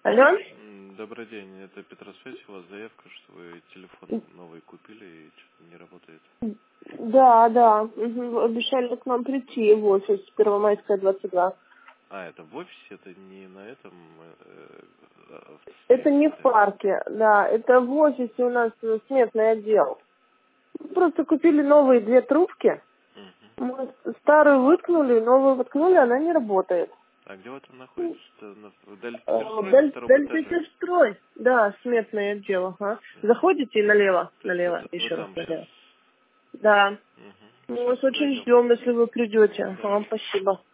Алло? Добрый день, это Петросвязь, у вас заявка, что вы телефон новый купили и что-то не работает. Да. Угу. Обещали к нам прийти в офис, Первомайская, 22. А, это в офисе, это не на этом Это автостоянке, не в да? парке, да, это в офисе у нас сметный отдел. Просто купили новые 2 трубки. Угу. Мы старую выткнули, новую воткнули, она не работает. А где вы там находитесь? В Дальпетерстрой на втором этаже? Дальпетерстрой. Да, сметное отдел, ага. Заходите налево, То есть вы еще раз там сейчас? налево. Да. Угу. Мы Сейчас вас очень подойдем. ждем, если вы придете. Да. Ага, спасибо.